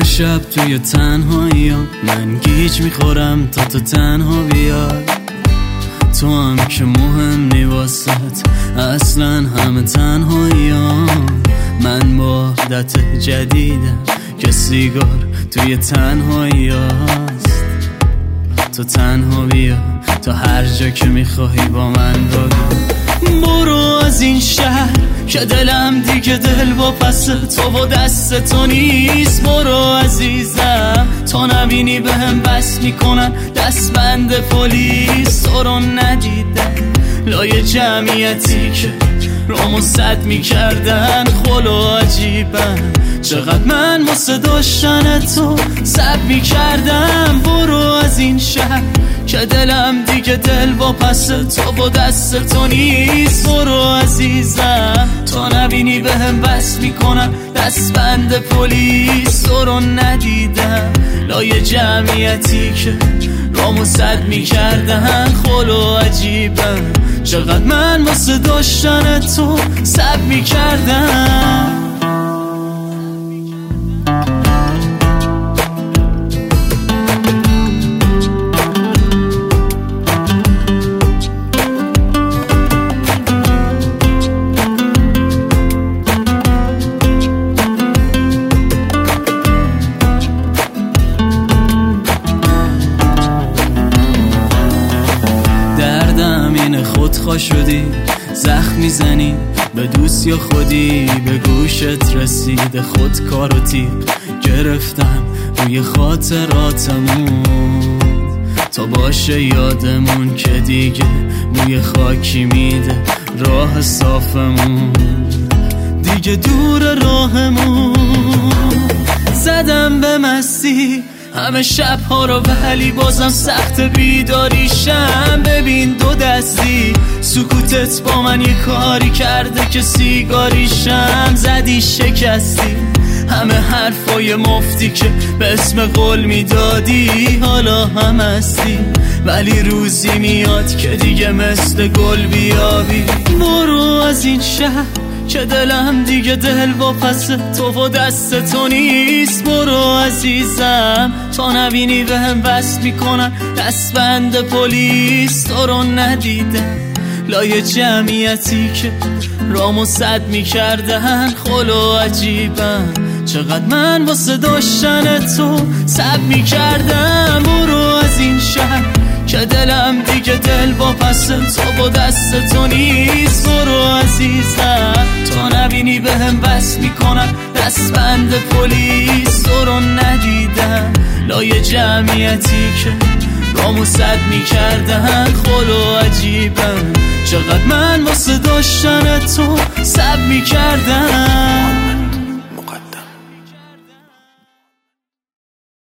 هر شب توی تنهاییام من گیج میخورم تا تو تنها بیای. تو هم که مهم نی واسط اصلا همه تنهاییام. من با عادت جدیدم که سیگار توی تنهایی هست. تو تنها بیا تا هر جا که میخوای با من بگو. برو از این شهر که دلم دیگه دل با پس تو و دست تو نیست. برو عزیزم تا نبینی به هم بس میکنن دست بند پلیس. تو رو ندیدن لای جمعیتی که رامو صد میکردن. خلو عجیبن چقدر من واسه داشتن تو صبر میکردم. برو از این شهر که دلم دیگه دل با پس تو و دست تو نیست. برو عزیزم تا نبینی به هم بس میکنن دست بند پلیس. تو رو ندیدم لای جمعیتی که رامو صد میکردن. خلو عجیبن چقدر من واسه داشتن تو صبر میکردم. خودخواه شدی زخم میزنی به دوست یا خودی به گوشت رسیده. خودکار و تیغ گرفتم روی خاطراتمون تا باشه یادمون که دیگه موی خاکی میده راه صافمون. دیگه دور راهمون زدم به مستی همه شبها رو ولی بازم سخت بیداریشم. ببین دو دستی سکوتت با من یه کاری کرده که سیگاریشم. زدی شکستی همه حرفای مفتی که به اسم قول میدادی. حالا هم هستی ولی روزی میاد که دیگه مثل گل بیابی. برو از این شهر که دلم دیگه دل با پس تو و دست تو نیست. برو عزیزم تا نبینی به هم بس میکنن دست بند پلیس. تو رو ندیدم لای جمعیتی که رامو صد میکردن. خلو عجیبن چقدر من واسه داشتن تو صبر میکردم. برو از این شهر که دلم دیگه دل با پس تو و دست تو نیست. برو عزیزم تا نبینی به هم بس میکنن دست بند پلیس. تو رو ندیدم لای جمعیتی که رامو صد میکردن. خلو عجیبن چقدر من واسه داشتن تو صبر میکردم.